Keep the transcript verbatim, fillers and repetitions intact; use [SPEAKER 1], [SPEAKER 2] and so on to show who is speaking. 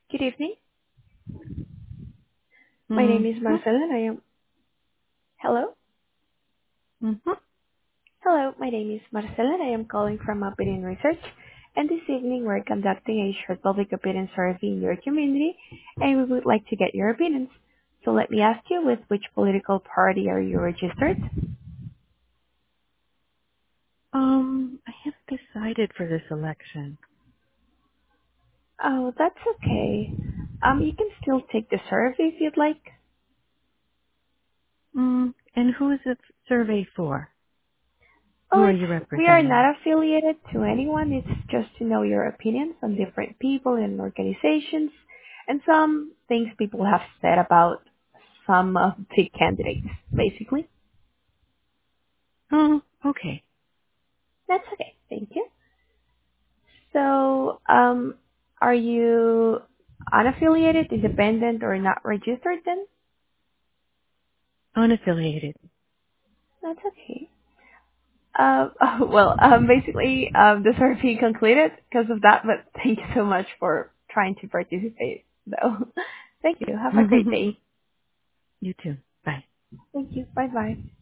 [SPEAKER 1] Good evening. My name is
[SPEAKER 2] Mm-hmm.
[SPEAKER 1] Marcela and I am... Hello?
[SPEAKER 2] Mm-hmm.
[SPEAKER 1] Hello, my name is Marcela and I am calling from Opinion Research. And this evening we're conducting a short public opinion survey in your community and we would like to get your opinions. So let me ask you, with which political party are you registered?
[SPEAKER 2] Um, I haven't decided for this election.
[SPEAKER 1] Oh, that's okay. Um, you can still take the survey if you'd like.
[SPEAKER 2] Mm, and who is the survey for? Who
[SPEAKER 1] Oh,
[SPEAKER 2] are
[SPEAKER 1] it's
[SPEAKER 2] you
[SPEAKER 1] we are
[SPEAKER 2] representing?
[SPEAKER 1] not affiliated to anyone. It's just to know your opinions on different people and organizations, and some things people have said about some of the candidates. Basically,
[SPEAKER 2] Oh, okay.
[SPEAKER 1] that's okay. Thank you. So, um, are you unaffiliated, independent, or not registered? Then
[SPEAKER 2] Unaffiliated.
[SPEAKER 1] that's okay. Uh, well, um, basically, um, the survey concluded because of that. But thank you so much for trying to participate, though. Thank you. Have a great day.
[SPEAKER 2] You too. Bye.
[SPEAKER 1] Thank you. Bye bye.